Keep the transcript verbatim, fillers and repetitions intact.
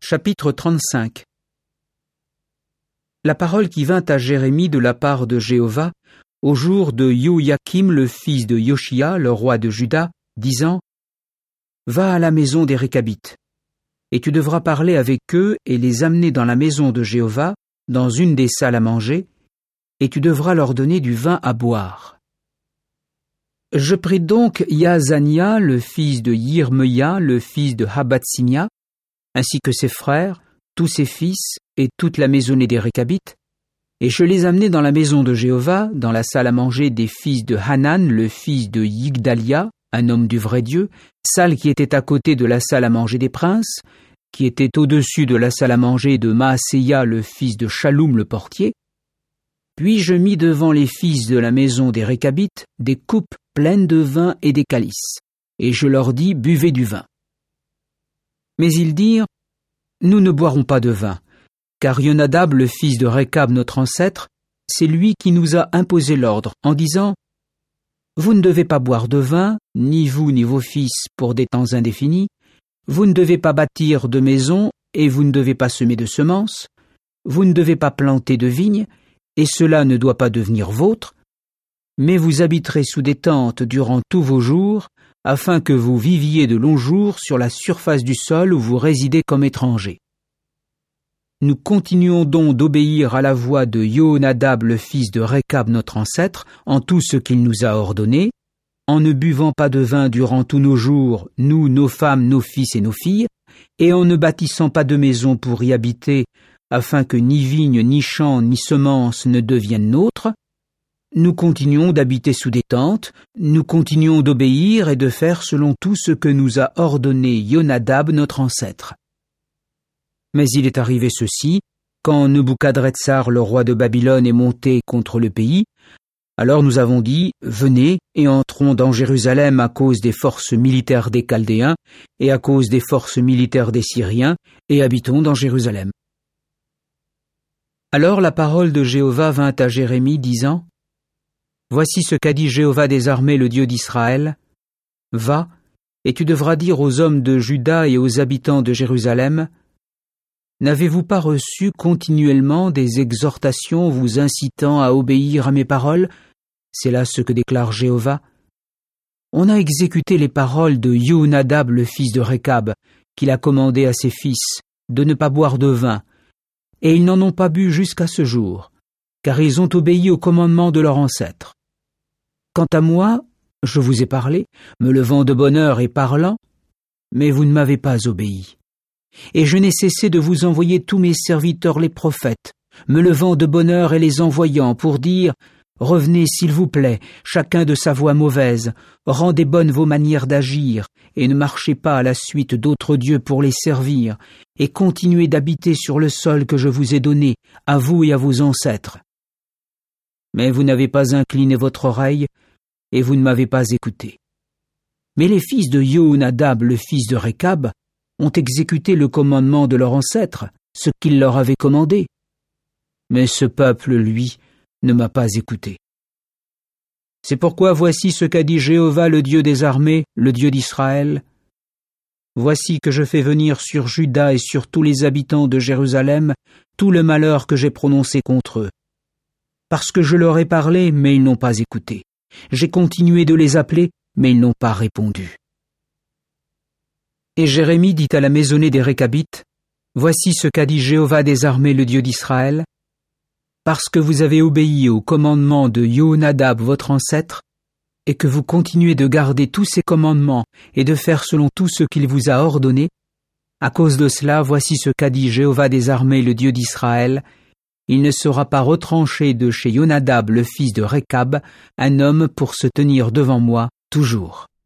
Chapitre trente-cinq. La parole qui vint à Jérémie de la part de Jéhovah au jour de Yoyakim le fils de Yoshia, le roi de Juda, disant : Va à la maison des Récabites, et tu devras parler avec eux et les amener dans la maison de Jéhovah, dans une des salles à manger, et tu devras leur donner du vin à boire. Je pris donc Yaazania, le fils de Yirmeya, le fils de Habatsimia, ainsi que ses frères, tous ses fils et toute la maisonnée des Récabites, et je les amenai dans la maison de Jéhovah, dans la salle à manger des fils de Hanan, le fils de Yigdalia, un homme du vrai Dieu, salle qui était à côté de la salle à manger des princes, qui était au-dessus de la salle à manger de Maaseya, le fils de Shaloum le portier. Puis je mis devant les fils de la maison des Récabites des coupes pleines de vin et des calices, et je leur dis : Buvez du vin. Mais ils dirent : Nous ne boirons pas de vin, car Yonadab, le fils de Récab, notre ancêtre, c'est lui qui nous a imposé l'ordre, en disant : Vous ne devez pas boire de vin, ni vous ni vos fils, pour des temps indéfinis, vous ne devez pas bâtir de maison, et vous ne devez pas semer de semences, vous ne devez pas planter de vignes, et cela ne doit pas devenir vôtre, mais vous habiterez sous des tentes durant tous vos jours, afin que vous viviez de longs jours sur la surface du sol où vous résidez comme étrangers. Nous continuons donc d'obéir à la voix de Yonadab le fils de Récab notre ancêtre en tout ce qu'il nous a ordonné, en ne buvant pas de vin durant tous nos jours, nous, nos femmes, nos fils et nos filles, et en ne bâtissant pas de maison pour y habiter, afin que ni vignes, ni champs, ni semences ne deviennent nôtres. Nous continuons d'habiter sous des tentes, nous continuons d'obéir et de faire selon tout ce que nous a ordonné Yonadab notre ancêtre. Mais il est arrivé ceci, quand Nebuchadrezzar le roi de Babylone est monté contre le pays, alors nous avons dit : Venez et entrons dans Jérusalem à cause des forces militaires des Chaldéens et à cause des forces militaires des Syriens, et habitons dans Jérusalem. Alors la parole de Jéhovah vint à Jérémie, disant : Voici ce qu'a dit Jéhovah des armées, le Dieu d'Israël. Va, et tu devras dire aux hommes de Juda et aux habitants de Jérusalem : N'avez-vous pas reçu continuellement des exhortations vous incitant à obéir à mes paroles ? C'est là ce que déclare Jéhovah. On a exécuté les paroles de Yonadab le fils de Récab, qu'il a commandé à ses fils, de ne pas boire de vin, et ils n'en ont pas bu jusqu'à ce jour, car ils ont obéi au commandement de leur ancêtre. Quant à moi, je vous ai parlé, me levant de bonne heure et parlant, mais vous ne m'avez pas obéi. Et je n'ai cessé de vous envoyer tous mes serviteurs les prophètes, me levant de bonne heure et les envoyant pour dire : Revenez s'il vous plaît, chacun de sa voie mauvaise, rendez bonnes vos manières d'agir, et ne marchez pas à la suite d'autres dieux pour les servir, et continuez d'habiter sur le sol que je vous ai donné, à vous et à vos ancêtres. Mais vous n'avez pas incliné votre oreille, et vous ne m'avez pas écouté. Mais les fils de Yonadab, le fils de Récab, ont exécuté le commandement de leur ancêtre, ce qu'il leur avait commandé. Mais ce peuple, lui, ne m'a pas écouté. C'est pourquoi voici ce qu'a dit Jéhovah, le Dieu des armées, le Dieu d'Israël. Voici que je fais venir sur Juda et sur tous les habitants de Jérusalem tout le malheur que j'ai prononcé contre eux. Parce que je leur ai parlé, mais ils n'ont pas écouté. J'ai continué de les appeler, mais ils n'ont pas répondu. Et Jérémie dit à la maisonnée des Récabites : Voici ce qu'a dit Jéhovah des armées, le Dieu d'Israël. Parce que vous avez obéi au commandement de Yonadab votre ancêtre, et que vous continuez de garder tous ses commandements et de faire selon tout ce qu'il vous a ordonné, à cause de cela, voici ce qu'a dit Jéhovah des armées, le Dieu d'Israël. Il ne sera pas retranché de chez Yonadab le fils de Récab un homme pour se tenir devant moi toujours.